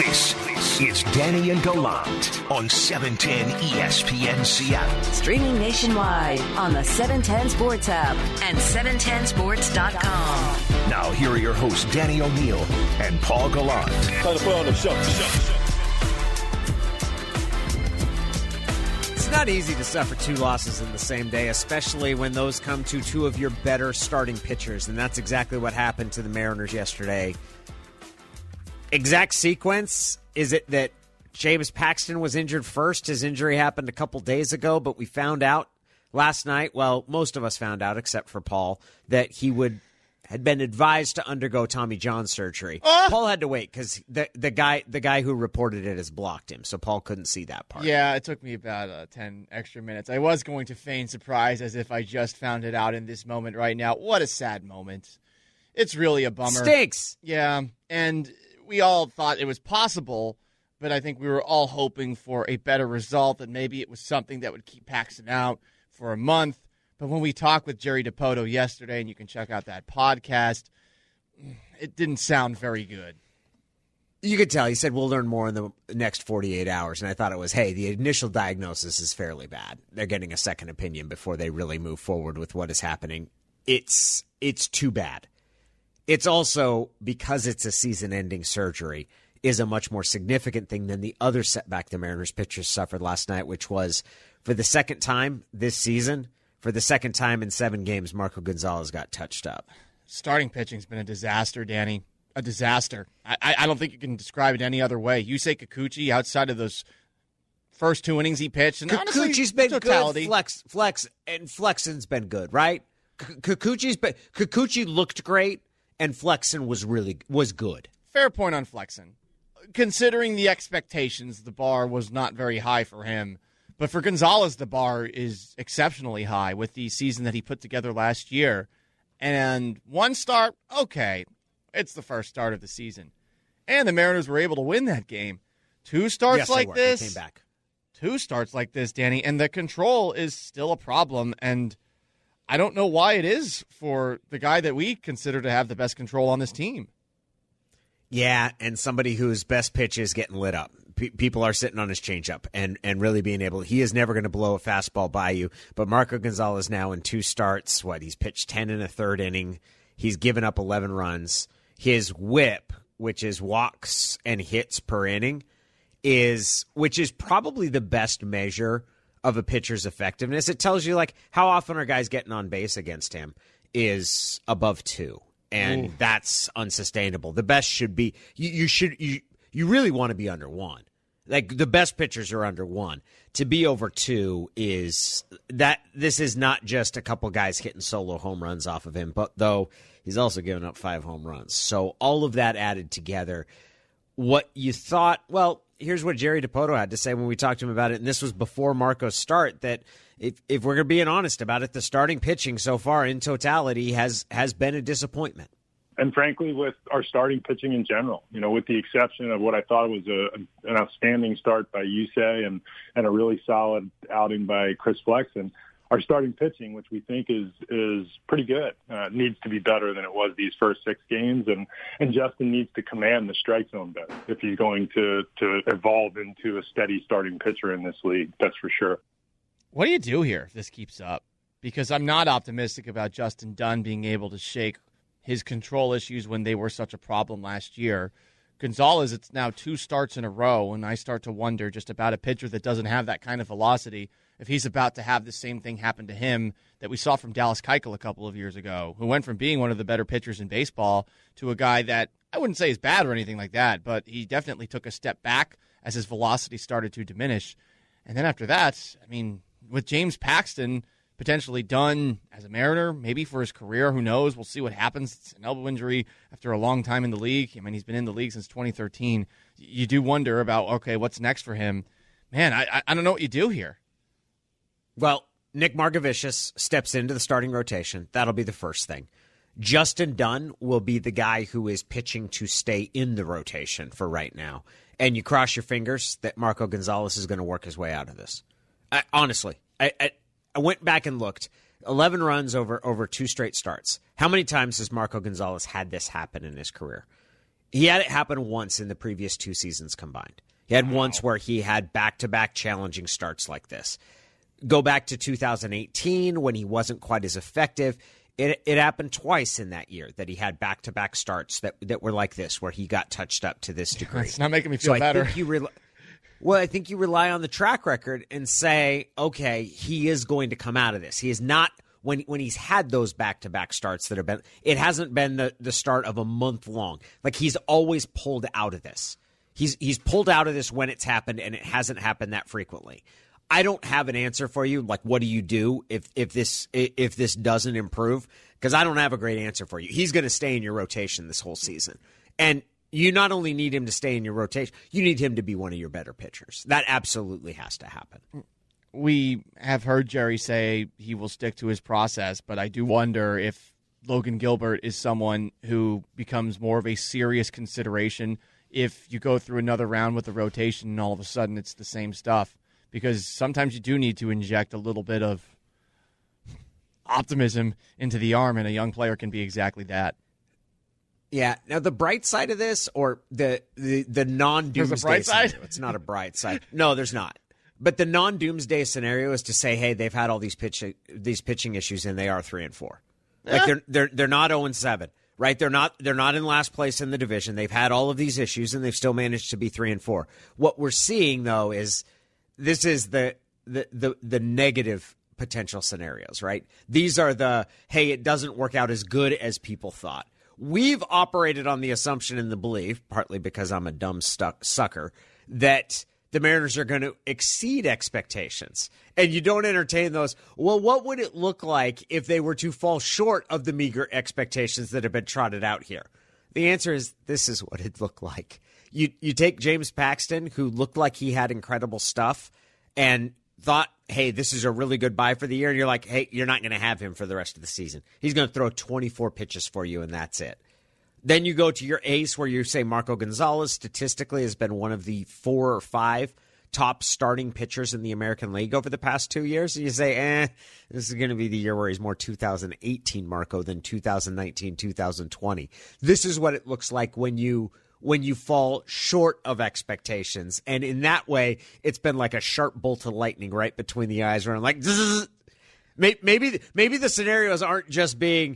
This is Danny and Gallant on 710 ESPN Seattle. Streaming nationwide on the 710 Sports app and 710sports.com. Now here are your hosts, Danny O'Neill and Paul Gallant. Time to put on the show. It's not easy to suffer two losses in the same day, especially when those come to two of your better starting pitchers, and that's exactly what happened to the Mariners yesterday. Exact sequence, is it that James Paxton was injured first? His injury happened a couple days ago, but we found out last night, well, most of us found out except for Paul, that he had been advised to undergo Tommy John surgery. Paul had to wait because the guy who reported it has blocked him, so Paul couldn't see that part. Yeah, it took me about 10 extra minutes. I was going to feign surprise as if I just found it out in this moment right now. What a sad moment. It's really a bummer. Stinks. Yeah, and we all thought it was possible, but I think we were all hoping for a better result, that maybe it was something that would keep Paxton out for a month. But when we talked with Jerry DiPoto yesterday, and you can check out that podcast, it didn't sound very good. You could tell. He said, we'll learn more in the next 48 hours. And I thought it was, hey, the initial diagnosis is fairly bad. They're getting a second opinion before they really move forward with what is happening. It's too bad. It's also, because it's a season-ending surgery, is a much more significant thing than the other setback the Mariners pitchers suffered last night, which was, for the second time this season, for the second time in 7 games, Marco Gonzalez got touched up. Starting pitching's been a disaster, Danny. A disaster. I don't think you can describe it any other way. Yusei Kikuchi, outside of those first 2 innings he pitched, and honestly, Kikuchi's been totality. good. Flexen's been good, right? Kikuchi looked great. And Flexen was good. Fair point on Flexen. Considering the expectations, the bar was not very high for him. But for Gonzalez, the bar is exceptionally high with the season that he put together last year. And 1 start, okay, it's the first start of the season. And the Mariners were able to win that game. 2 starts like this. They came back. 2 starts like this, Danny, and the control is still a problem. And I don't know why it is for the guy that we consider to have the best control on this team. Yeah, and somebody whose best pitch is getting lit up. People are sitting on his changeup and really being able. He is never going to blow a fastball by you. But Marco Gonzalez now in 2 starts. He's pitched 10 in a third inning. He's given up 11 runs. His whip, which is walks and hits per inning, which is probably the best measure of a pitcher's effectiveness. It tells you how often are guys getting on base against him, is above 2, and that's unsustainable. The best should be you really want to be under 1. The best pitchers are under 1. To be over 2 is that. This is not just a couple guys hitting solo home runs off of him, but though he's also given up 5 home runs. So all of that added together, what you thought, well, here's what Jerry DiPoto had to say when we talked to him about it, and this was before Marco's start, that if we're being honest about it, the starting pitching so far in totality has been a disappointment. And frankly, with our starting pitching in general, with the exception of what I thought was an outstanding start by Yusei and a really solid outing by Chris Flexen, our starting pitching, which we think is pretty good, needs to be better than it was these first 6 games. And Justin needs to command the strike zone better if he's going to evolve into a steady starting pitcher in this league. That's for sure. What do you do here if this keeps up? Because I'm not optimistic about Justin Dunn being able to shake his control issues when they were such a problem last year. Gonzalez, it's now 2 starts in a row, and I start to wonder just about a pitcher that doesn't have that kind of velocity, if he's about to have the same thing happen to him that we saw from Dallas Keuchel a couple of years ago, who went from being one of the better pitchers in baseball to a guy that I wouldn't say is bad or anything like that, but he definitely took a step back as his velocity started to diminish. And then after that, with James Paxton potentially done as a Mariner, maybe for his career, who knows? We'll see what happens. It's an elbow injury after a long time in the league. He's been in the league since 2013. You do wonder about, okay, what's next for him? Man, I don't know what you do here. Well, Nick Margevicius steps into the starting rotation. That'll be the first thing. Justin Dunn will be the guy who is pitching to stay in the rotation for right now. And you cross your fingers that Marco Gonzalez is going to work his way out of this. Honestly, I went back and looked. 11 runs over 2 straight starts. How many times has Marco Gonzalez had this happen in his career? He had it happen once in the previous 2 seasons combined. He had once where he had back-to-back challenging starts like this. Go back to 2018 when he wasn't quite as effective. It happened twice in that year that he had back-to-back starts that were like this, where he got touched up to this degree. It's not making me feel better. I think you rely on the track record and say, okay, he is going to come out of this. He is not, when he's had those back-to-back starts that have been, it hasn't been the start of a month long. Like, he's always pulled out of this. He's pulled out of this when it's happened, and it hasn't happened that frequently. I don't have an answer for you. Like, what do you do if this doesn't improve? Because I don't have a great answer for you. He's going to stay in your rotation this whole season. And you not only need him to stay in your rotation, you need him to be one of your better pitchers. That absolutely has to happen. We have heard Jerry say he will stick to his process, but I do wonder if Logan Gilbert is someone who becomes more of a serious consideration if you go through another round with the rotation and all of a sudden it's the same stuff. Because sometimes you do need to inject a little bit of optimism into the arm, and a young player can be exactly that. Yeah. Now, the bright side of this, or the non-doomsday scenario, it's not a bright side. No, there's not. But the non-doomsday scenario is to say, hey, they've had all these pitching issues, and they are 3-4. Like they're not 0-7, right? They're not in last place in the division. They've had all of these issues, and they've still managed to be 3-4. What we're seeing, though, is this is the negative potential scenarios, right? These are the, hey, it doesn't work out as good as people thought. We've operated on the assumption and the belief, partly because I'm a dumb sucker, that the Mariners are going to exceed expectations. And you don't entertain those. Well, what would it look like if they were to fall short of the meager expectations that have been trotted out here? The answer is, this is what it'd look like. You take James Paxton, who looked like he had incredible stuff, and thought, hey, this is a really good buy for the year, and you're like, hey, you're not going to have him for the rest of the season. He's going to throw 24 pitches for you, and that's it. Then you go to your ace, where you say Marco Gonzalez statistically has been one of the 4 or 5 top starting pitchers in the American League over the past 2 years. And you say, this is going to be the year where he's more 2018 Marco than 2019, 2020. This is what it looks like when you fall short of expectations. And in that way, it's been like a sharp bolt of lightning right between the eyes, where I'm like, zzz. Maybe the scenarios aren't just being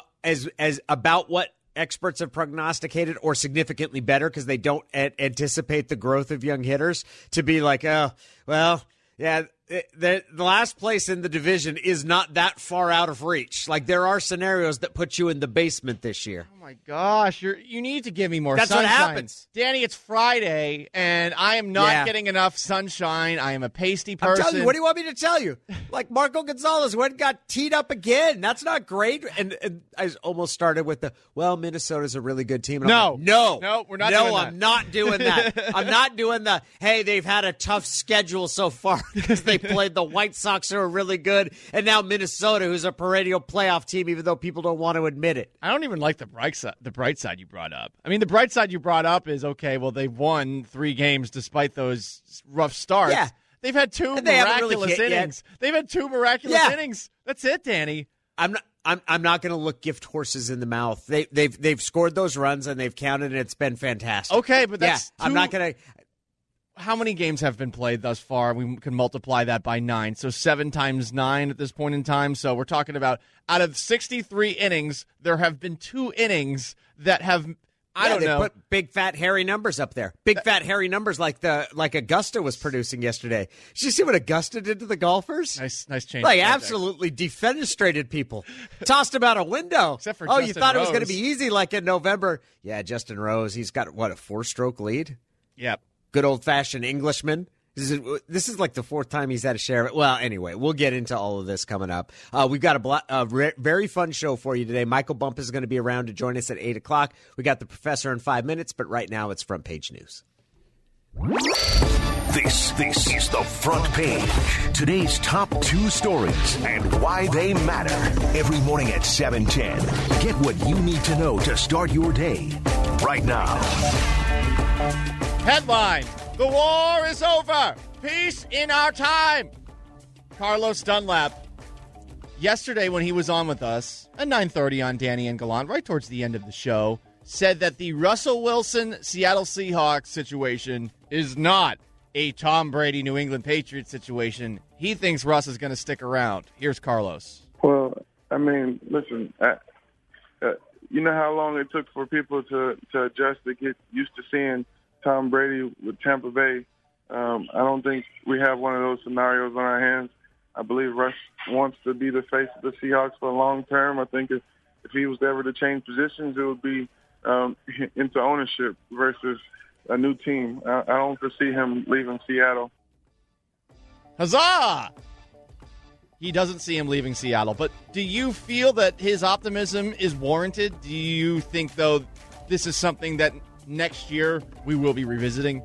as about what experts have prognosticated, or significantly better because they don't anticipate the growth of young hitters, to be like, oh, well, yeah, the last place in the division is not that far out of reach. Like, there are scenarios that put you in the basement this year. Oh my gosh, you need to give me more sunshine. That's what happens. Danny, it's Friday, and I am not getting enough sunshine. I am a pasty person. I'm telling you, what do you want me to tell you? Like, Marco Gonzalez went and got teed up again. That's not great. And I almost started with Minnesota's a really good team. And no, we're not doing that. I'm not doing that. I'm not doing the, hey, they've had a tough schedule so far because they played the White Sox, who are really good, and now Minnesota, who's a perennial playoff team, even though people don't want to admit it. I don't even like the bright side you brought up. I mean, the bright side you brought up is, okay, well, they've won 3 games despite those rough starts. Yeah. They've had 2 miraculous innings. They've had 2 miraculous innings. That's it, Danny. I'm not going to look gift horses in the mouth. They've scored those runs, and they've counted, and it's been fantastic. Okay, but that's I'm not going to. How many games have been played thus far? We can multiply that by 9. So 7 times 9 at this point in time. So we're talking about, out of 63 innings, there have been 2 innings that have, I don't know. They put big, fat, hairy numbers up there. Big, fat, hairy numbers like Augusta was producing yesterday. Did you see what Augusta did to the golfers? Nice change. Like, absolutely defenestrated people. Tossed them out a window. Except for Justin you thought Rose. It was going to be easy like in November. Yeah, Justin Rose, he's got, a 4-stroke lead? Yep. Good old-fashioned Englishman. This is like the 4th time he's had a share of it. Well, anyway, we'll get into all of this coming up. We've got a very fun show for you today. Michael Bump is going to be around to join us at 8 o'clock. We got the professor in 5 minutes, but right now it's Front Page News. This is the Front Page. Today's top 2 stories and why they matter. Every morning at 7:10. Get what you need to know to start your day right now. Headline: The war is over. Peace in our time. Carlos Dunlap, yesterday when he was on with us at 9:30 on Danny and Gallant, right towards the end of the show, said that the Russell Wilson Seattle Seahawks situation is not a Tom Brady New England Patriots situation. He thinks Russ is going to stick around. Here's Carlos. Well, I mean, listen, you know how long it took for people to adjust, to get used to seeing Tom Brady with Tampa Bay. I don't think we have one of those scenarios on our hands. I believe Russ wants to be the face of the Seahawks for the long term. I think if he was ever to change positions, it would be into ownership versus a new team. I don't foresee him leaving Seattle. Huzzah! He doesn't see him leaving Seattle. But do you feel that his optimism is warranted? Do you think, though, this is something that next year we will be revisiting?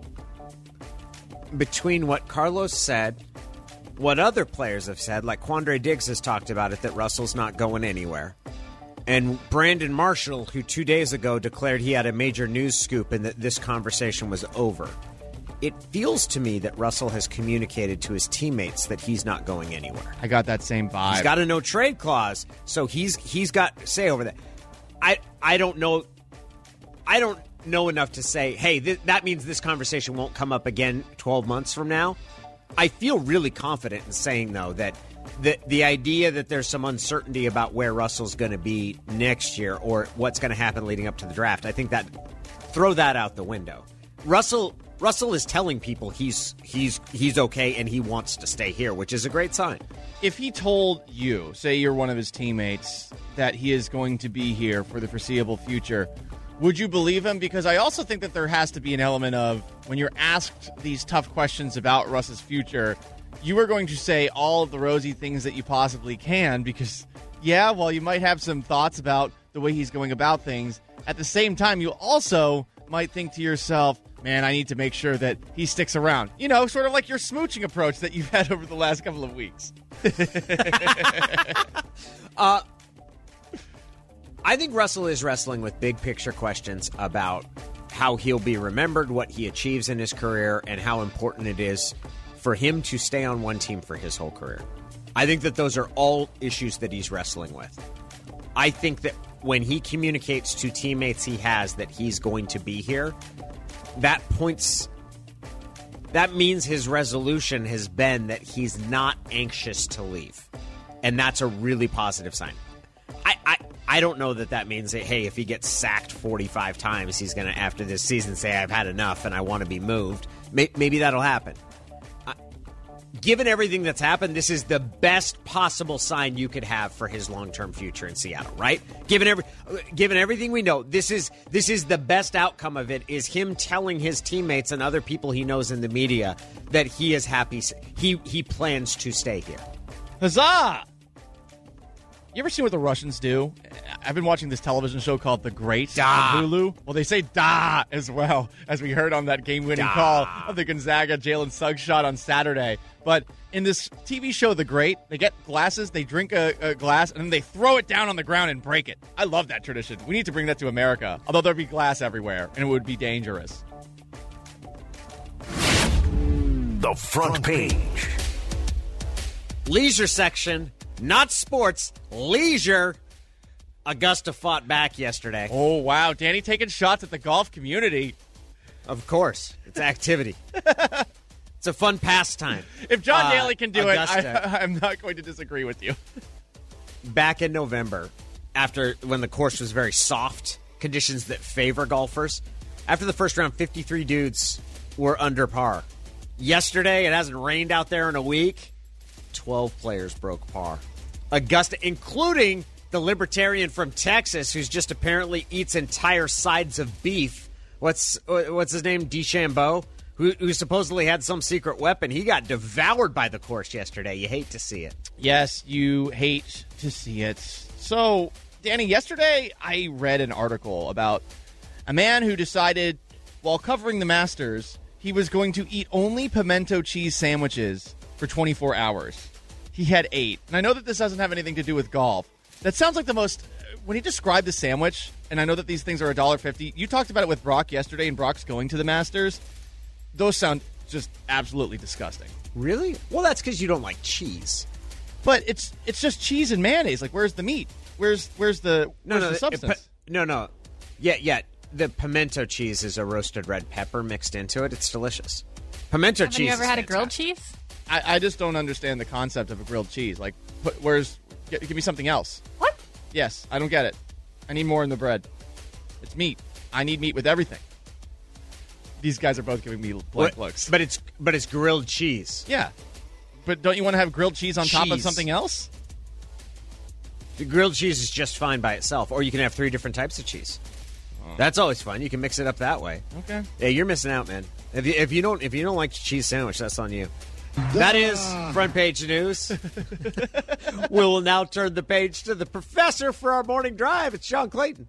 Between what Carlos said, what other players have said, like Quandre Diggs has talked about it, that Russell's not going anywhere. And Brandon Marshall, who 2 days ago declared he had a major news scoop and that this conversation was over. It feels to me that Russell has communicated to his teammates that he's not going anywhere. I got that same vibe. He's got a no-trade clause, so he's got say over that. I don't know. I don't know enough to say, hey, that means this conversation won't come up again 12 months from now. I feel really confident in saying, though, that the idea that there's some uncertainty about where Russell's going to be next year or what's going to happen leading up to the draft, I think that throw that out the window. Russell is telling people he's okay and he wants to stay here, which is a great sign. If he told you, say you're one of his teammates, that he is going to be here for the foreseeable future, would you believe him? Because I also think that there has to be an element of when you're asked these tough questions about Russ's future, you are going to say all of the rosy things that you possibly can because, yeah, while you might have some thoughts about the way he's going about things, at the same time, you also might think to yourself, man, I need to make sure that he sticks around. You know, sort of like your smooching approach that you've had over the last couple of weeks. I think Russell is wrestling with big picture questions about how he'll be remembered, what he achieves in his career, and how important it is for him to stay on one team for his whole career. I think that those are all issues that he's wrestling with. I think that when he communicates to teammates he has that he's going to be here, that means his resolution has been that he's not anxious to leave. And that's a really positive sign. I don't know that means that, hey, if he gets sacked 45 times, he's going to, after this season, say, I've had enough and I want to be moved. Maybe that'll happen. Given everything that's happened, this is the best possible sign you could have for his long-term future in Seattle, right? Given everything we know, this is the best outcome of it, is him telling his teammates and other people he knows in the media that he is happy. He plans to stay here. Huzzah! You ever see what the Russians do? I've been watching this television show called The Great on Hulu. Well, they say da as well, as we heard on that game-winning call of the Gonzaga Jalen Suggs shot on Saturday. But in this TV show, The Great, they get glasses, they drink a glass, and then they throw it down on the ground and break it. I love that tradition. We need to bring that to America, although there'd be glass everywhere, and it would be dangerous. The front page. Leisure section. Not sports, leisure. Augusta fought back yesterday. Oh, wow. Danny taking shots at the golf community. Of course. It's activity. It's a fun pastime. If John Daly can do Augusta, I'm not going to disagree with you. Back in November, when the course was very soft, conditions that favor golfers, after the first round, 53 dudes were under par. Yesterday, it hasn't rained out there in a week. 12 players broke par. Augusta, including the libertarian from Texas who's just apparently eats entire sides of beef. What's his name? DeChambeau, who supposedly had some secret weapon. He got devoured by the course yesterday. You hate to see it. Yes, you hate to see it. So, Danny, yesterday I read an article about a man who decided, while covering the Masters, he was going to eat only pimento cheese sandwiches for 24 hours. He had 8. And I know that this doesn't have anything to do with golf. That sounds like the most... When he described the sandwich, and I know that these things are $1.50, you talked about it with Brock yesterday, and Brock's going to the Masters. Those sound just absolutely disgusting. Really? Well, that's because you don't like cheese. But it's just cheese and mayonnaise. Like, where's the meat? Where's the substance? No. Yeah. the pimento cheese is a roasted red pepper mixed into it. It's delicious. Pimento cheese. Have you ever is had a grilled fantastic. cheese? I just don't understand the concept of a grilled cheese. Like, give me something else. What? Yes, I don't get it. I need more in the bread. It's meat. I need meat with everything. These guys are both giving me blank looks. But it's grilled cheese. Yeah. But don't you want to have grilled cheese on top of Cheese. something else? The grilled cheese is just fine by itself, or you can have 3 different types of cheese. That's always fun. You can mix it up that way. Okay. Yeah, you're missing out, man. If you don't like cheese sandwich, that's on you. That is front page news. We'll now turn the page to the professor for our morning drive. It's John Clayton.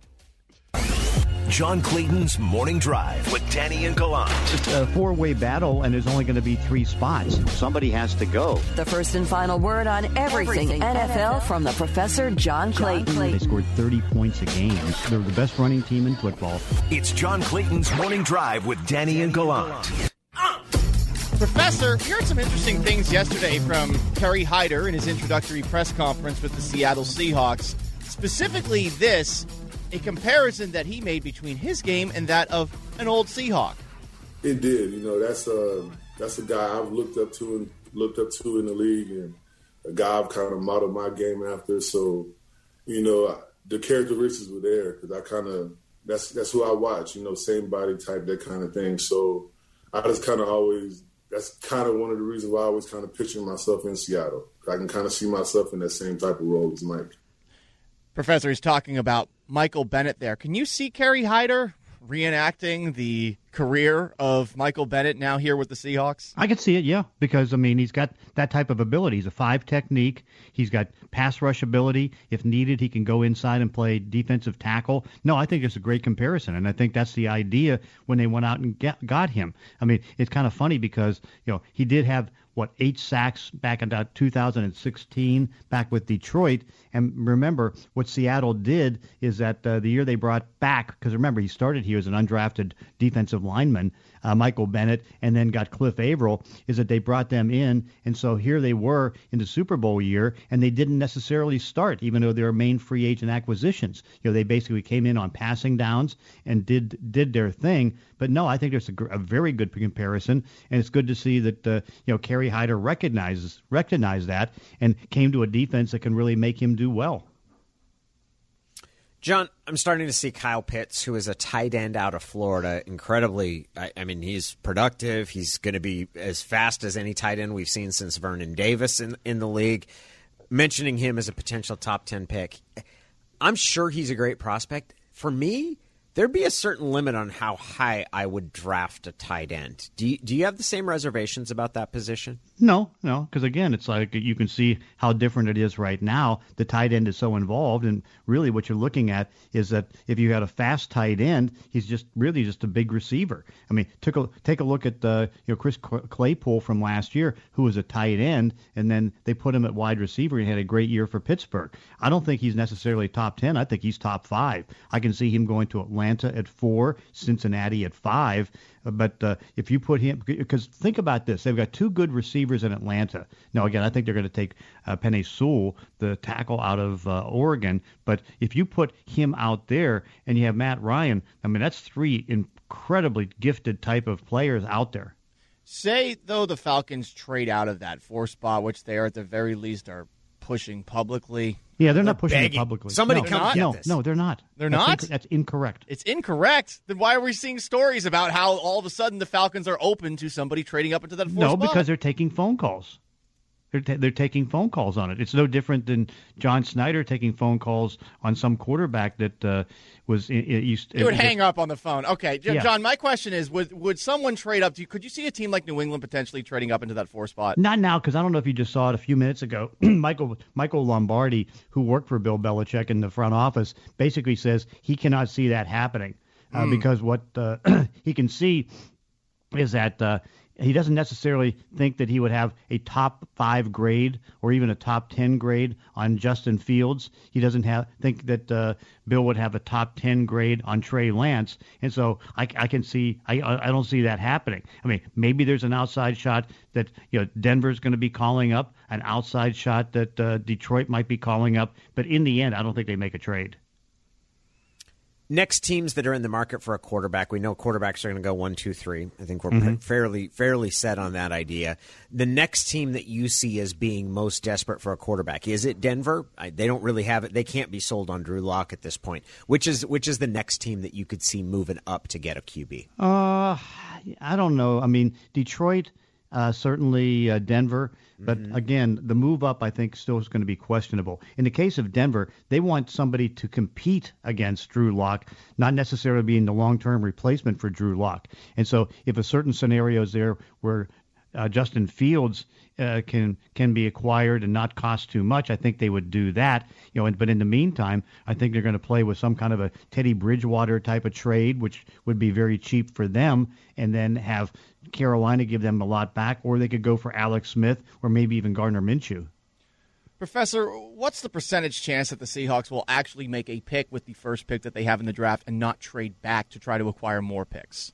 John Clayton's Morning Drive with Danny and Gallant. It's a 4-way battle, and there's only going to be 3 spots. Somebody has to go. The first and final word on everything NFL from the Professor John Clayton. They scored 30 points a game. They're the best running team in football. It's John Clayton's Morning Drive with Danny and Gallant. Professor, we heard some interesting things yesterday from Kerry Hyder in his introductory press conference with the Seattle Seahawks. Specifically this, a comparison that he made between his game and that of an old Seahawk. It did. That's a guy I've looked up to in the league, and a guy I've kind of modeled my game after. So, the characteristics were there because that's who I watch. Same body type, that kind of thing. So I just kind of always. That's kind of one of the reasons why I always kind of picture myself in Seattle. I can kind of see myself in that same type of role as Mike. Professor, he's talking about Michael Bennett there. Can you see Kerry Hyder reenacting the career of Michael Bennett now here with the Seahawks? I could see it, yeah, because, he's got that type of ability. He's a 5 technique. He's got pass rush ability. If needed, he can go inside and play defensive tackle. No, I think it's a great comparison, and I think that's the idea when they went out and got him. It's kind of funny because, he did have 8 sacks back in 2016 back with Detroit. And remember, what Seattle did is that the year they brought back, because remember, he started here as an undrafted defensive lineman, Michael Bennett, and then got Cliff Averill, is that they brought them in. And so here they were in the Super Bowl year, and they didn't necessarily start, even though they were main free agent acquisitions. They basically came in on passing downs and did their thing. But no, I think there's a very good comparison, and it's good to see that Kerry Hyder recognized that and came to a defense that can really make him do well. John, I'm starting to see Kyle Pitts, who is a tight end out of Florida, incredibly. He's productive. He's going to be as fast as any tight end we've seen since Vernon Davis in the league. Mentioning him as a potential top 10 pick, I'm sure he's a great prospect. For me, there'd be a certain limit on how high I would draft a tight end. Do you have the same reservations about that position? No, because again, it's like you can see how different it is right now. The tight end is so involved, and really what you're looking at is that if you had a fast tight end, he's just a big receiver. Take a look at Chris Claypool from last year, who was a tight end, and then they put him at wide receiver and had a great year for Pittsburgh. I don't think he's necessarily top 10. I think he's top 5. I can see him going to Atlanta at 4, Cincinnati at 5. But if you put him, because think about this, they've got 2 good receivers in Atlanta. Now, again, I think they're going to take Penei Sewell, the tackle out of Oregon. But if you put him out there and you have Matt Ryan, that's 3 incredibly gifted type of players out there. Say, though, the Falcons trade out of that 4 spot, which they are at the very least are pushing publicly. Yeah, they're not pushing it publicly. Somebody come get this. No, they're not. They're not? That's incorrect. It's incorrect. Then why are we seeing stories about how all of a sudden the Falcons are open to somebody trading up into that 4 spot? No, because they're taking phone calls. They're taking phone calls on it. It's no different than John Snyder taking phone calls on some quarterback that was. He would hang up on the phone. Okay, Yeah. John. My question is: Would someone trade up? Could you see a team like New England potentially trading up into that 4 spot? Not now, because I don't know if you just saw it a few minutes ago. Michael Lombardi, who worked for Bill Belichick in the front office, basically says he cannot see that happening because what he can see is that. He doesn't necessarily think that he would have a top 5 grade or even a top 10 grade on Justin Fields. He doesn't think that Bill would have a top 10 grade on Trey Lance. And so I can see I don't see that happening. Maybe there's an outside shot that Denver's going to be calling up, an outside shot that Detroit might be calling up. But in the end, I don't think they make a trade. Next teams that are in the market for a quarterback, we know quarterbacks are going to go 1, 2, 3. I think we're fairly set on that idea. The next team that you see as being most desperate for a quarterback, is it Denver? They don't really have it. They can't be sold on Drew Lock at this point. Which is the next team that you could see moving up to get a QB? I don't know. I mean, Detroit, certainly Denver. But again, the move up, I think, still is going to be questionable. In the case of Denver, they want somebody to compete against Drew Lock, not necessarily being the long-term replacement for Drew Lock. And so if a certain scenario is there where Justin Fields can be acquired and not cost too much, I think they would do that. But in the meantime, I think they're going to play with some kind of a Teddy Bridgewater type of trade, which would be very cheap for them, and then have Carolina give them a lot back, or they could go for Alex Smith or maybe even Gardner Minshew. Professor, what's the percentage chance that the Seahawks will actually make a pick with the first pick that they have in the draft and not trade back to try to acquire more picks?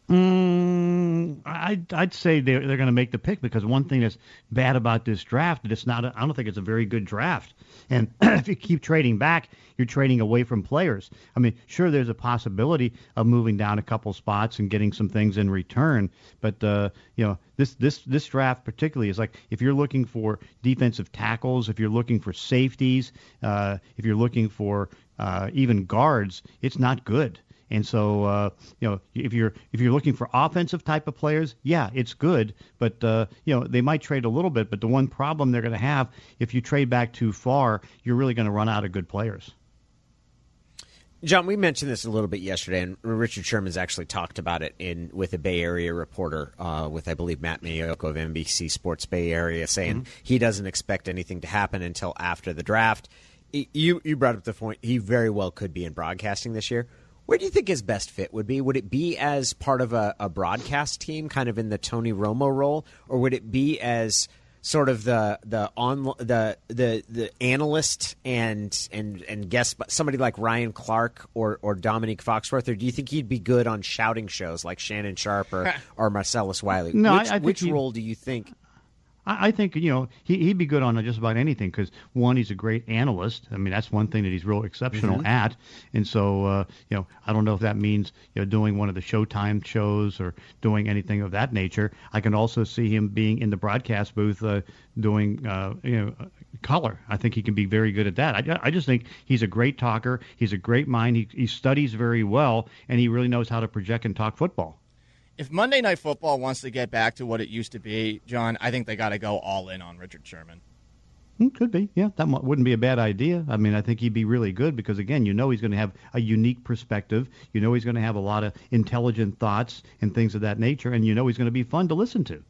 I'd say they're going to make the pick, because one thing that's bad about this draft is I don't think it's a very good draft. And if you keep trading back, you're trading away from players. I mean, sure, there's a possibility of moving down a couple spots and getting some things in return. But, this draft particularly is like, if you're looking for defensive tackles, if you're looking for safeties, if you're looking for even guards, it's not good. And so, if you're looking for offensive type of players, yeah, it's good. But, they might trade a little bit. But the one problem they're going to have, if you trade back too far, you're really going to run out of good players. John, we mentioned this a little bit yesterday, and Richard Sherman's actually talked about it with a Bay Area reporter, with, I believe, Matt Mayoko of NBC Sports Bay Area, saying he doesn't expect anything to happen until after the draft. You brought up the point, he very well could be in broadcasting this year. Where do you think his best fit would be? Would it be as part of a broadcast team, kind of in the Tony Romo role, or would it be as sort of the analyst and guest, somebody like Ryan Clark or Dominique Foxworth, or do you think he'd be good on shouting shows like Shannon Sharp or Marcellus Wiley? No, which role do you think? I think, he'd be good on just about anything, because, one, he's a great analyst. I mean, that's one thing that he's real exceptional at. And so, I don't know if that means, doing one of the Showtime shows or doing anything of that nature. I can also see him being in the broadcast booth doing, color. I think he can be very good at that. I just think he's a great talker. He's a great mind. He studies very well, and he really knows how to project and talk football. If Monday Night Football wants to get back to what it used to be, John, I think they got to go all in on Richard Sherman. Could be, yeah. That wouldn't be a bad idea. I mean, I think he'd be really good because, again, he's going to have a unique perspective. He's going to have a lot of intelligent thoughts and things of that nature, and he's going to be fun to listen to.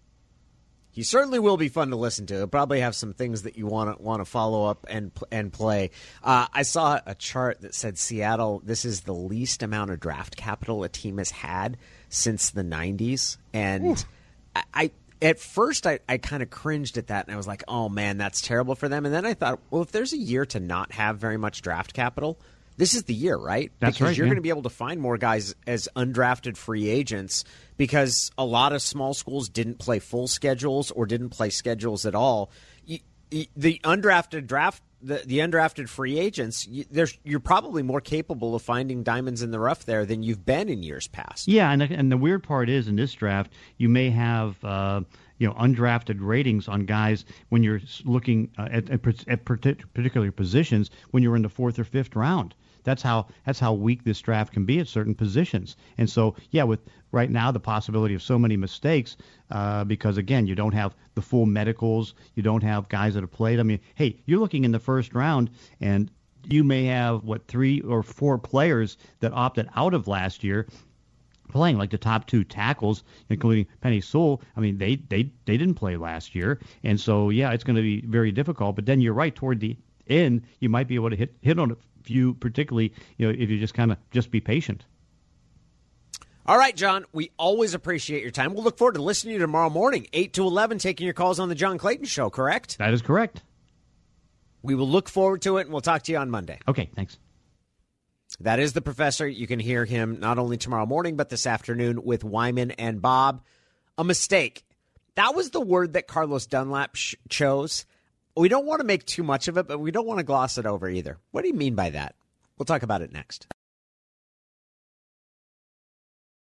He certainly will be fun to listen to. He'll probably have some things that you want to follow up and play. I saw a chart that said Seattle, this is the least amount of draft capital a team has had since the 90s. And I at first I kind of cringed at that, and I was like, oh, man, that's terrible for them. And then I thought, well, if there's a year to not have very much draft capital, this is the year, right? That's because you're going to be able to find more guys as undrafted free agents, because a lot of small schools didn't play full schedules or didn't play schedules at all. The undrafted free agents, you're probably more capable of finding diamonds in the rough there than you've been in years past. Yeah, and the weird part is, in this draft, you may have undrafted ratings on guys when you're looking at particular positions when you're in the 4th or 5th round. That's how weak this draft can be at certain positions. And so, yeah, with right now the possibility of so many mistakes, because, again, you don't have the full medicals, you don't have guys that have played. I mean, hey, you're looking in the 1st round, and you may have, 3 or 4 players that opted out of last year playing, like the top 2 tackles, including Penei Sewell. I mean, they didn't play last year. And so, yeah, it's going to be very difficult. But then you're right, toward the end, you might be able to hit on a few, particularly, if you just be patient. All right, John, we always appreciate your time. We'll look forward to listening to you tomorrow morning, 8 to 11, taking your calls on the John Clayton Show, correct? That is correct. We will look forward to it, and we'll talk to you on Monday. Okay, thanks. That is the professor. You can hear him not only tomorrow morning, but this afternoon with Wyman and Bob. A mistake. That was the word that Carlos Dunlap chose. We don't want to make too much of it, but we don't want to gloss it over either. What do you mean by that? We'll talk about it next.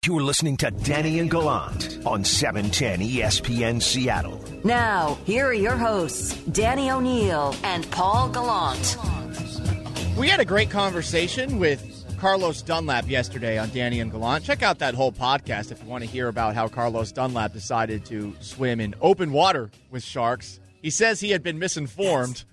You're listening to Danny and Gallant on 710 ESPN Seattle. Now, here are your hosts, Danny O'Neill and Paul Gallant. We had a great conversation with Carlos Dunlap yesterday on Danny and Gallant. Check out that whole podcast if you want to hear about how Carlos Dunlap decided to swim in open water with sharks. He says he had been misinformed.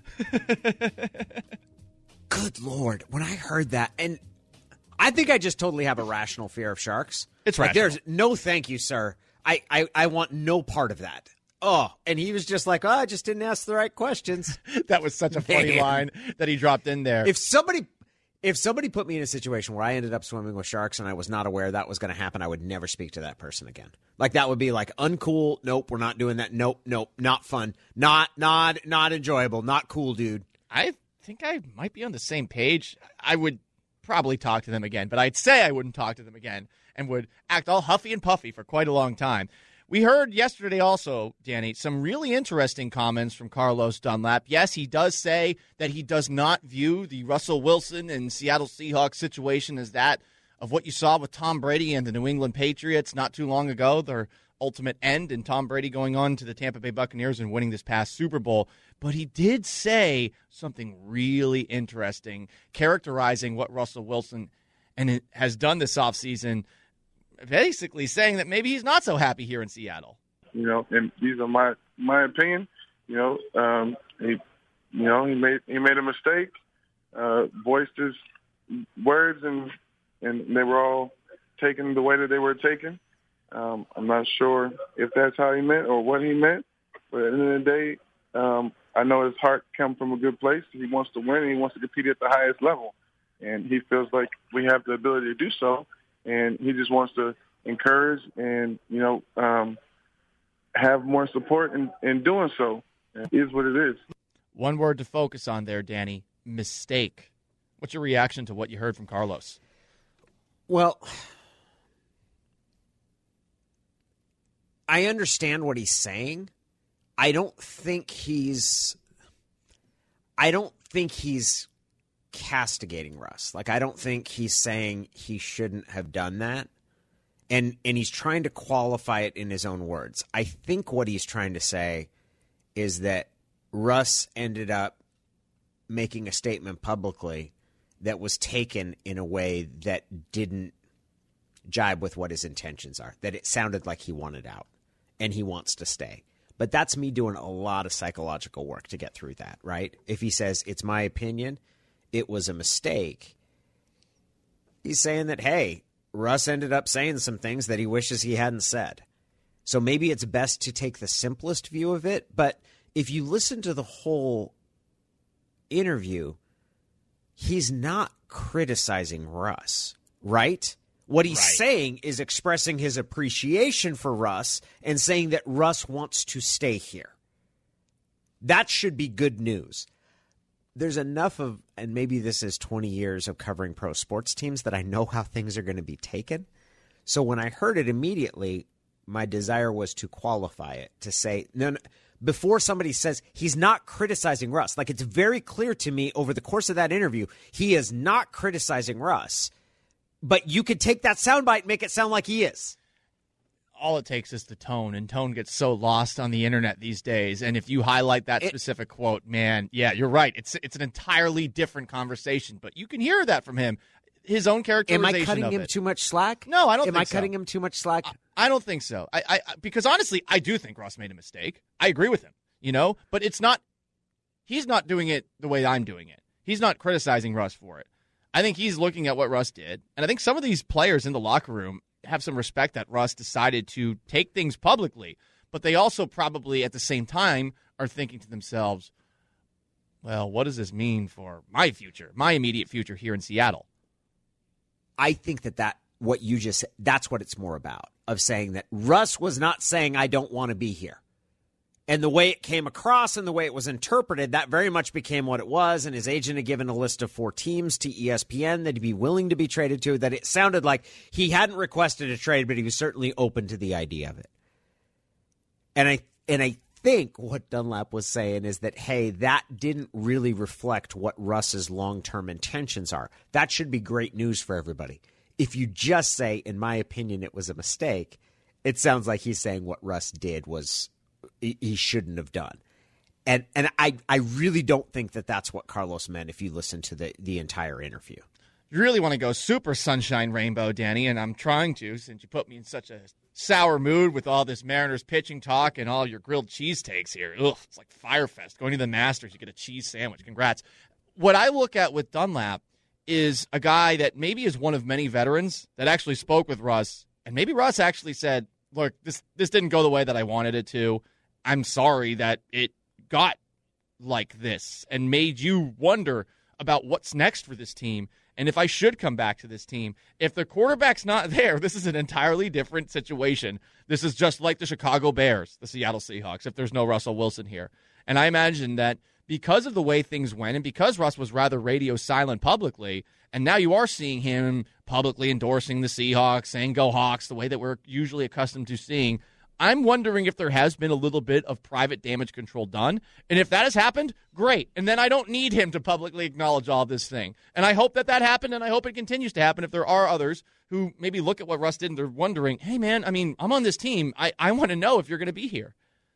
Good Lord. When I heard that, and I think I just totally have a rational fear of sharks. It's like, rational. There's no thank you, sir. I want no part of that. Oh, and he was just like, I just didn't ask the right questions. That was such a funny line that he dropped in there. If somebody put me in a situation where I ended up swimming with sharks and I was not aware that was going to happen, I would never speak to that person again. Like, that would be like uncool. Nope, we're not doing that. Nope, not fun. Not enjoyable. Not cool, dude. I think I might be on the same page. I would probably talk to them again, but I'd say I wouldn't talk to them again and would act all huffy and puffy for quite a long time. We heard yesterday also, Danny, some really interesting comments from Carlos Dunlap. Yes, he does say that he does not view the Russell Wilson and Seattle Seahawks situation as that of what you saw with Tom Brady and the New England Patriots not too long ago, their ultimate end, and Tom Brady going on to the Tampa Bay Buccaneers and winning this past Super Bowl. But he did say something really interesting, characterizing what Russell Wilson has done this offseason, basically saying that maybe he's not so happy here in Seattle. And these are my opinion. He made a mistake, voiced his words, and they were all taken the way that they were taken. I'm not sure if that's how he meant or what he meant, but at the end of the day, I know his heart comes from a good place. He wants to win, and he wants to compete at the highest level, and he feels like we have the ability to do so, and he just wants to encourage and, have more support in doing so. It is what it is. One word to focus on there, Danny, mistake. What's your reaction to what you heard from Carlos? Well, I understand what he's saying. I don't think he's castigating Russ. Like, I don't think he's saying he shouldn't have done that. And he's trying to qualify it in his own words. I think what he's trying to say is that Russ ended up making a statement publicly that was taken in a way that didn't jibe with what his intentions are, that it sounded like he wanted out and he wants to stay. But that's me doing a lot of psychological work to get through that, right? If he says, it's my opinion, it was a mistake, he's saying that, hey, Russ ended up saying some things that he wishes he hadn't said. So maybe it's best to take the simplest view of it. But if you listen to the whole interview, he's not criticizing Russ, right? What he's saying is expressing his appreciation for Russ and saying that Russ wants to stay here. That should be good news. There's enough of, and maybe this is 20 years of covering pro sports teams, that I know how things are going to be taken. So when I heard it immediately, my desire was to qualify it, to say, no, before somebody says he's not criticizing Russ. Like, it's very clear to me over the course of that interview, he is not criticizing Russ. But you could take that soundbite and make it sound like he is. All it takes is the tone, and tone gets so lost on the internet these days. And if you highlight that specific quote, man, yeah, you're right. It's an entirely different conversation, but you can hear that from him. His own characterization of it. Am I cutting him too much slack? No, I don't think so. Am I cutting him too much slack? I don't think so. Because honestly, I do think Russ made a mistake. I agree with him, but he's not doing it the way I'm doing it. He's not criticizing Russ for it. I think he's looking at what Russ did. And I think some of these players in the locker room have some respect that Russ decided to take things publicly. But they also probably at the same time are thinking to themselves, well, what does this mean for my future, my immediate future here in Seattle? I think that what you just said, that's what it's more about, of saying that Russ was not saying, I don't want to be here. And the way it came across and the way it was interpreted, that very much became what it was. And his agent had given a list of 4 teams to ESPN that he'd be willing to be traded to, that it sounded like he hadn't requested a trade, but he was certainly open to the idea of it. And I think what Dunlap was saying is that, hey, that didn't really reflect what Russ's long-term intentions are. That should be great news for everybody. if you just say, in my opinion, it was a mistake, it sounds like he's saying what Russ did was he shouldn't have done. And I really don't think that that's what Carlos meant if you listen to the entire interview. You really want to go super sunshine rainbow, Danny, and I'm trying to, since you put me in such a sour mood with all this Mariners pitching talk and all your grilled cheese takes here. Ugh, it's like Firefest. Going to the Masters, you get a cheese sandwich. Congrats. What I look at with Dunlap is a guy that maybe is one of many veterans that actually spoke with Russ, and maybe Russ actually said, look, this didn't go the way that I wanted it to. I'm sorry that it got like this and made you wonder about what's next for this team and if I should come back to this team. If the quarterback's not there, this is an entirely different situation. This is just like the Chicago Bears, the Seattle Seahawks, if there's no Russell Wilson here. And I imagine that because of the way things went and because Russ was rather radio silent publicly, and now you are seeing him publicly endorsing the Seahawks, saying go Hawks, the way that we're usually accustomed to seeing, I'm wondering if there has been a little bit of private damage control done. And if that has happened, great. And then I don't need him to publicly acknowledge all this thing. And I hope that happened, and I hope it continues to happen if there are others who maybe look at what Russ did and they're wondering, hey, man, I mean, I'm on this team. I want to know if you're going to be here.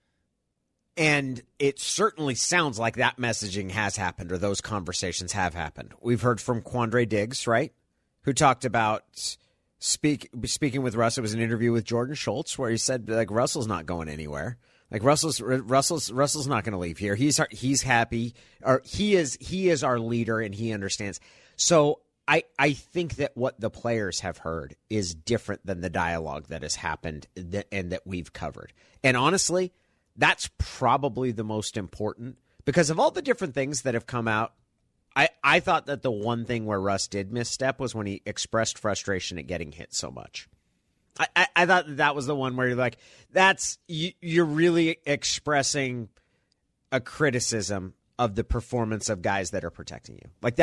And it certainly sounds like that messaging has happened or those conversations have happened. We've heard from Quandre Diggs, right, who talked about speaking with Russ. It was an interview with Jordan Schultz where he said, like, Russell's not going anywhere. Like, Russell's not going to leave here. He's happy, or he is our leader, and he understands. So I think that what the players have heard is different than the dialogue that has happened and that we've covered. And honestly, that's probably the most important, because of all the different things that have come out. I thought that the one thing where Russ did misstep was when he expressed frustration at getting hit so much. I thought that was the one where you're like, you're really expressing a criticism of the performance of guys that are protecting you. Like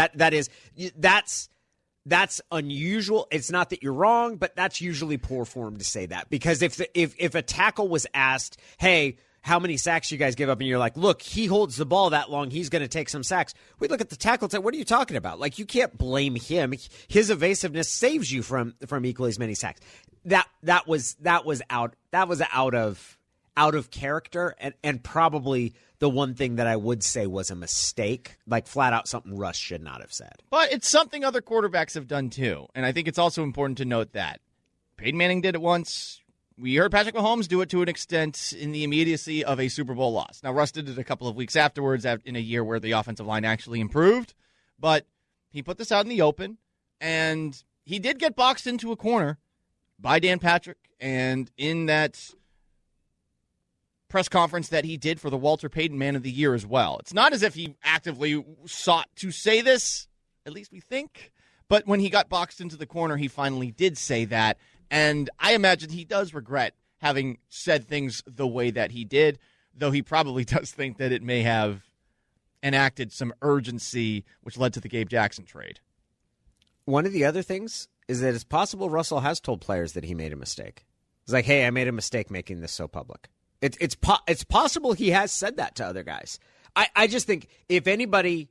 that's unusual. It's not that you're wrong, but that's usually poor form to say that, because if a tackle was asked, hey, how many sacks you guys give up, and you're like, look, he holds the ball that long, he's going to take some sacks. We look at the tackle and say, what are you talking about? Like, you can't blame him. His evasiveness saves you from equally as many sacks. That was out of character, and probably the one thing that I would say was a mistake, like flat out something Russ should not have said. But it's something other quarterbacks have done too, and I think it's also important to note that Peyton Manning did it once. We heard Patrick Mahomes do it to an extent in the immediacy of a Super Bowl loss. Now, Russ did it a couple of weeks afterwards in a year where the offensive line actually improved, but he put this out in the open, and he did get boxed into a corner by Dan Patrick, and in that press conference that he did for the Walter Payton Man of the Year as well. It's not as if he actively sought to say this, at least we think, but when he got boxed into the corner, he finally did say that. And I imagine he does regret having said things the way that he did, though he probably does think that it may have enacted some urgency, which led to the Gabe Jackson trade. One of the other things is that it's possible Russell has told players that he made a mistake. It's like, hey, I made a mistake making this so public. It's possible he has said that to other guys. I just think if anybody,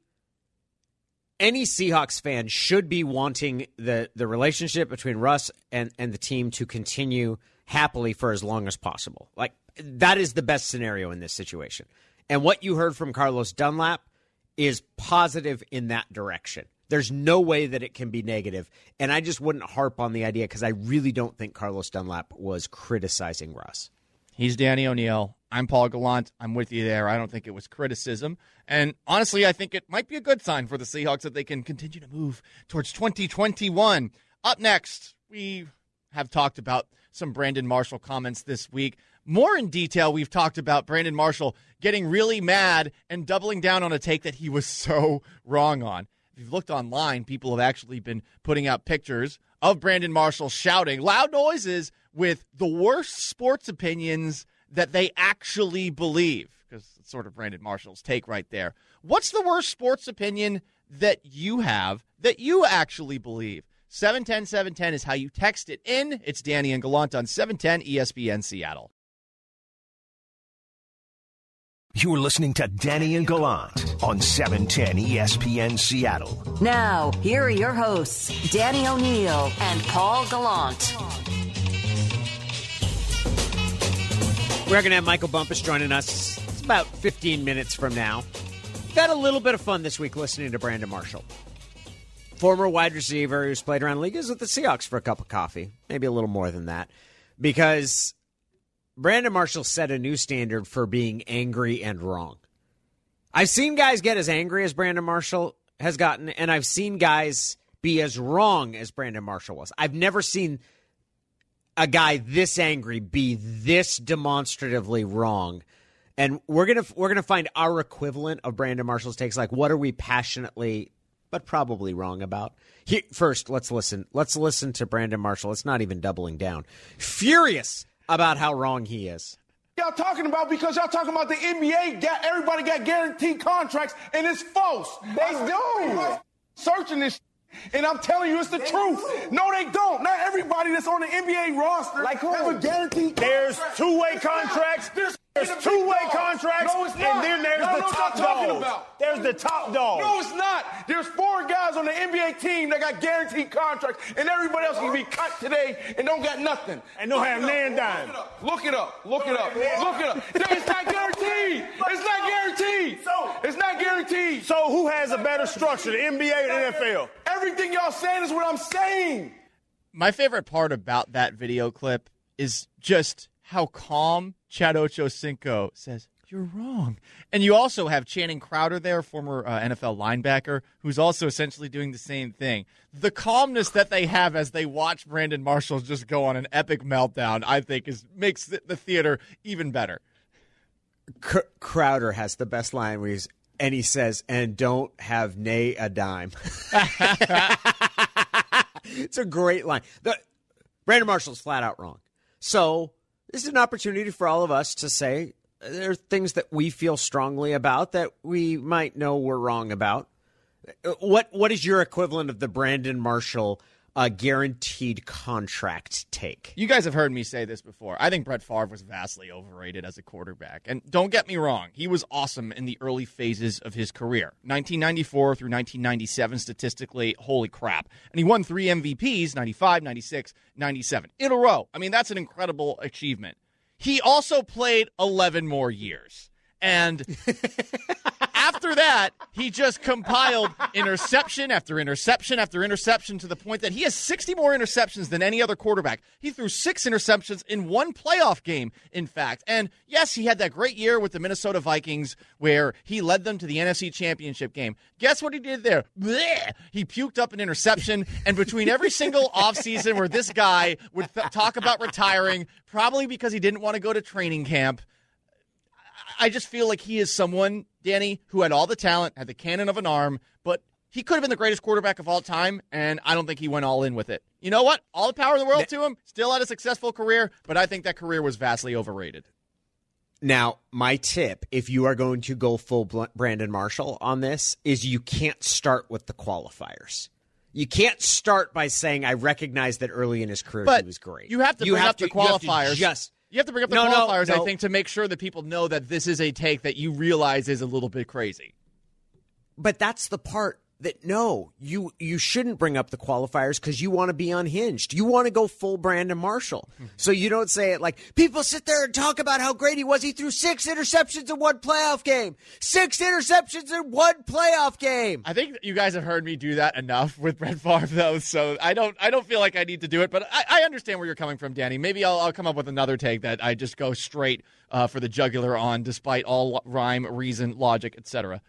any Seahawks fan should be wanting the relationship between Russ and the team to continue happily for as long as possible. Like, that is the best scenario in this situation. And what you heard from Carlos Dunlap is positive in that direction. There's no way that it can be negative. And I just wouldn't harp on the idea, because I really don't think Carlos Dunlap was criticizing Russ. He's Danny O'Neill. I'm Paul Gallant. I'm with you there. I don't think it was criticism. And honestly, I think it might be a good sign for the Seahawks that they can continue to move towards 2021. Up next, we have talked about some Brandon Marshall comments this week. More in detail, we've talked about Brandon Marshall getting really mad and doubling down on a take that he was so wrong on. If you've looked online, people have actually been putting out pictures of Brandon Marshall shouting loud noises with the worst sports opinions that they actually believe, because it's sort of Brandon Marshall's take right there. What's the worst sports opinion that you have that you actually believe? 710-710 is how you text it in. It's Danny and Gallant on 710 ESPN Seattle. You're listening to Danny and Gallant on 710 ESPN Seattle. Now, here are your hosts, Danny O'Neill and Paul Gallant. We're going to have Michael Bumpus joining us. It's about 15 minutes from now. We've had a little bit of fun this week listening to Brandon Marshall. Former wide receiver who's played around the league is with the Seahawks for a cup of coffee. Maybe a little more than that. Because Brandon Marshall set a new standard for being angry and wrong. I've seen guys get as angry as Brandon Marshall has gotten, and I've seen guys be as wrong as Brandon Marshall was. I've never seen a guy this angry be this demonstratively wrong. And we're gonna find our equivalent of Brandon Marshall's takes. Like, what are we passionately but probably wrong about? First, let's listen. Let's listen to Brandon Marshall. It's not even doubling down. Furious about how wrong he is. Y'all talking about because y'all talking about the NBA, everybody got guaranteed contracts, and it's false. They do. Searching this, and I'm telling you, it's the truth. No, they don't. Not everybody that's on the NBA roster have a guaranteed. There's two-way contracts. There's two-way contracts, no, it's not. And then there's the top dog. There's the top dog. No, it's not. There's 4 guys on the NBA team that got guaranteed contracts, and everybody else can be cut today and don't got nothing. And don't have nan dime. Look it up. It's not guaranteed. It's not guaranteed. It's not guaranteed. So who has a better structure, the NBA or the NFL? Everything y'all saying is what I'm saying. My favorite part about that video clip is just how calm Chad Ochocinco says, "You're wrong." And you also have Channing Crowder there, former NFL linebacker, who's also essentially doing the same thing. The calmness that they have as they watch Brandon Marshall just go on an epic meltdown, I think, makes the theater even better. Crowder has the best line where he says, "And don't have nay a dime." It's a great line. Brandon Marshall's flat out wrong. So this is an opportunity for all of us to say there are things that we feel strongly about that we might know we're wrong about. What is your equivalent of the Brandon Marshall guaranteed contract take? You guys have heard me say this before. I think Brett Favre was vastly overrated as a quarterback. And don't get me wrong, he was awesome in the early phases of his career. 1994 through 1997, statistically, holy crap. And he won 3 MVPs, 95, 96, 97, in a row. I mean, that's an incredible achievement. He also played 11 more years. And after that, he just compiled interception after interception after interception to the point that he has 60 more interceptions than any other quarterback. He threw 6 interceptions in 1 playoff game, in fact. And yes, he had that great year with the Minnesota Vikings where he led them to the NFC Championship game. Guess what he did there? Blech! He puked up an interception. And between every single offseason where this guy would talk about retiring, probably because he didn't want to go to training camp, I just feel like he is someone, Danny, who had all the talent, had the cannon of an arm, but he could have been the greatest quarterback of all time, and I don't think he went all in with it. You know what? All the power in the world to him, still had a successful career, but I think that career was vastly overrated. Now, my tip, if you are going to go full Brandon Marshall on this, is you can't start with the qualifiers. You can't start by saying, I recognize that early in his career he was great. You have to bring up the qualifiers. You have to bring up the qualifiers, no. I think, to make sure that people know that this is a take that you realize is a little bit crazy. But that's the part that, no, you shouldn't bring up the qualifiers because you want to be unhinged. You want to go full Brandon Marshall. So you don't say it like, people sit there and talk about how great he was. He threw 6 interceptions in 1 playoff game. 6 interceptions in 1 playoff game. I think you guys have heard me do that enough with Brett Favre, though, so I don't feel like I need to do it. But I understand where you're coming from, Danny. Maybe I'll come up with another take that I just go straight for the jugular on, despite all rhyme, reason, logic, etc.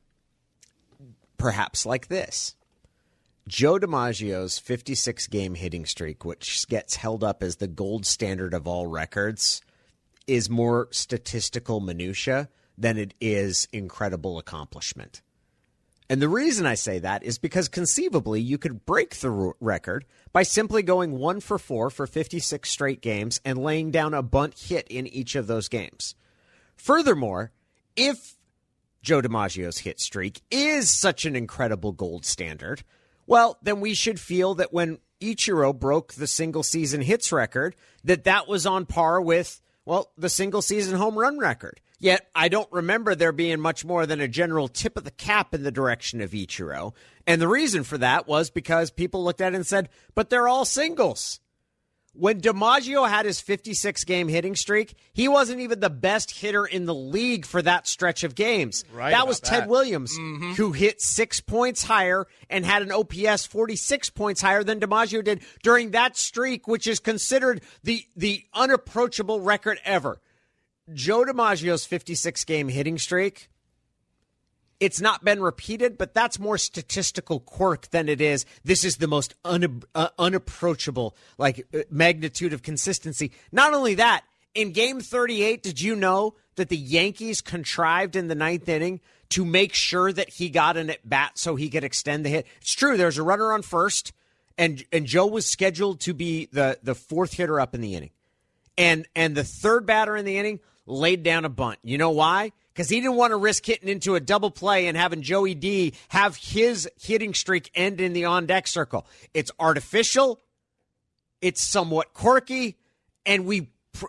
Perhaps like this. Joe DiMaggio's 56-game hitting streak, which gets held up as the gold standard of all records, is more statistical minutia than it is incredible accomplishment. And the reason I say that is because conceivably you could break the record by simply going 1 for 4 for 56 straight games and laying down a bunt hit in each of those games. Furthermore, if Joe DiMaggio's hit streak is such an incredible gold standard, well, then we should feel that when Ichiro broke the single-season hits record, that was on par with Well, the single-season home run record. Yet, I don't remember there being much more than a general tip of the cap in the direction of Ichiro. And the reason for that was because people looked at it and said, but they're all singles. When DiMaggio had his 56-game hitting streak, he wasn't even the best hitter in the league for that stretch of games. Right, that was Ted Williams, who hit 6 points higher and had an OPS 46 points higher than DiMaggio did during that streak, which is considered the unapproachable record ever. Joe DiMaggio's 56-game hitting streak, it's not been repeated, but that's more statistical quirk than it is. This is the most unapproachable magnitude of consistency. Not only that, in Game 38, did you know that the Yankees contrived in the ninth inning to make sure that he got an at-bat so he could extend the hit? It's true. There's a runner on first, and Joe was scheduled to be the fourth hitter up in the inning. And the third batter in the inning laid down a bunt. You know why? Because he didn't want to risk hitting into a double play and having Joey D have his hitting streak end in the on-deck circle. It's artificial. It's somewhat quirky. And we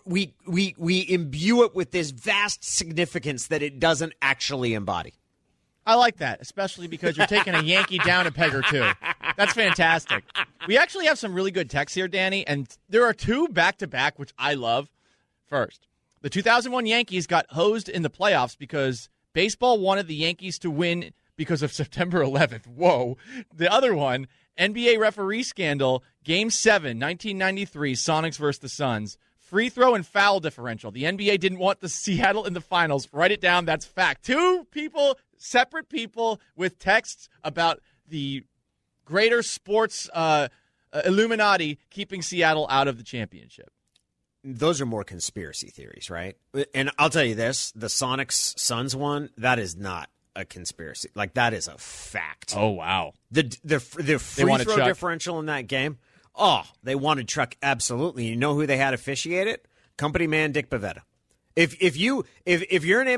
imbue it with this vast significance that it doesn't actually embody. I like that, especially because you're taking a Yankee down a peg or two. That's fantastic. We actually have some really good texts here, Danny, and there are two back-to-back, which I love. First, the 2001 Yankees got hosed in the playoffs because baseball wanted the Yankees to win because of September 11th. Whoa. The other one, NBA referee scandal, Game 7, 1993, Sonics versus the Suns. Free throw and foul differential. The NBA didn't want the Seattle in the finals. Write it down. That's fact. Two people, separate people with texts about the greater sports Illuminati keeping Seattle out of the championship. Those are more conspiracy theories, right? And I'll tell you this, the Sonics Suns one, that is not a conspiracy. Like, that is a fact. Oh, wow. The free throw differential in that game, they wanted Chuck, absolutely. You know who they had officiate it? Company man Dick Bavetta. If you're an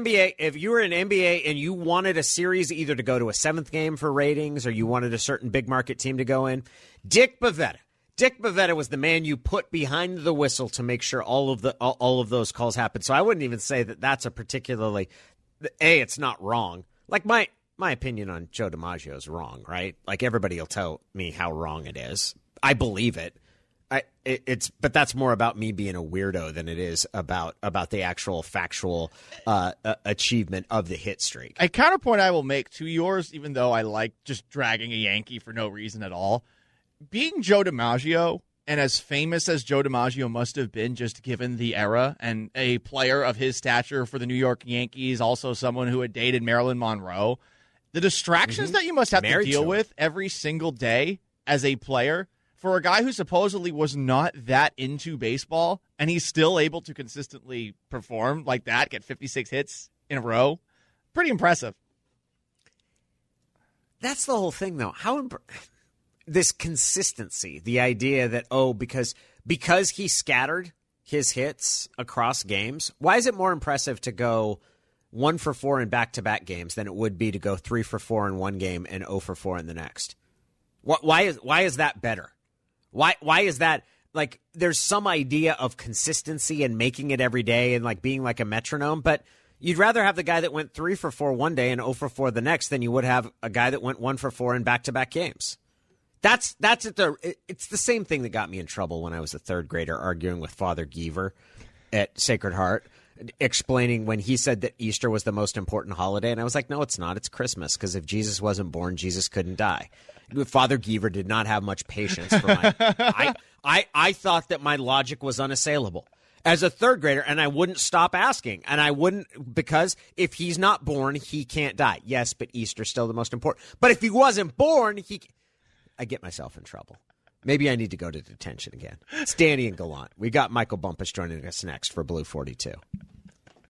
NBA and you wanted a series either to go to a seventh game for ratings or you wanted a certain big market team to go in, Dick Bavetta was the man you put behind the whistle to make sure all of those calls happened. So I wouldn't even say that that's a particularly it's not wrong. Like my opinion on Joe DiMaggio is wrong, right? Like everybody will tell me how wrong it is. I believe it. But that's more about me being a weirdo than it is about the actual factual achievement of the hit streak. A counterpoint I will make to yours, even though I like just dragging a Yankee for no reason at all. Being Joe DiMaggio, and as famous as Joe DiMaggio must have been just given the era, and a player of his stature for the New York Yankees, also someone who had dated Marilyn Monroe, the distractions that you must have to deal with every single day as a player, for a guy who supposedly was not that into baseball, and he's still able to consistently perform like that, get 56 hits in a row, pretty impressive. That's the whole thing, though. This consistency, the idea that, because he scattered his hits across games, why is it more impressive to go 1 for 4 in back-to-back games than it would be to go 3 for 4 in one game and 0 for 4 in the next? Why is that better? Why is that, like, there's some idea of consistency and making it every day and, like, being like a metronome, but you'd rather have the guy that went 3 for 4 one day and 0 for 4 the next than you would have a guy that went 1 for 4 in back-to-back games. It's the same thing that got me in trouble when I was a third grader arguing with Father Geever at Sacred Heart, explaining when he said that Easter was the most important holiday. And I was like, no, it's not. It's Christmas, because if Jesus wasn't born, Jesus couldn't die. Father Geever did not have much patience for my I thought that my logic was unassailable as a third grader, and I wouldn't stop asking. And I wouldn't, because if he's not born, he can't die. Yes, but Easter's still the most important. But if he wasn't born, I get myself in trouble. Maybe I need to go to detention again. It's Danny and Gallant. We got Michael Bumpus joining us next for Blue 42.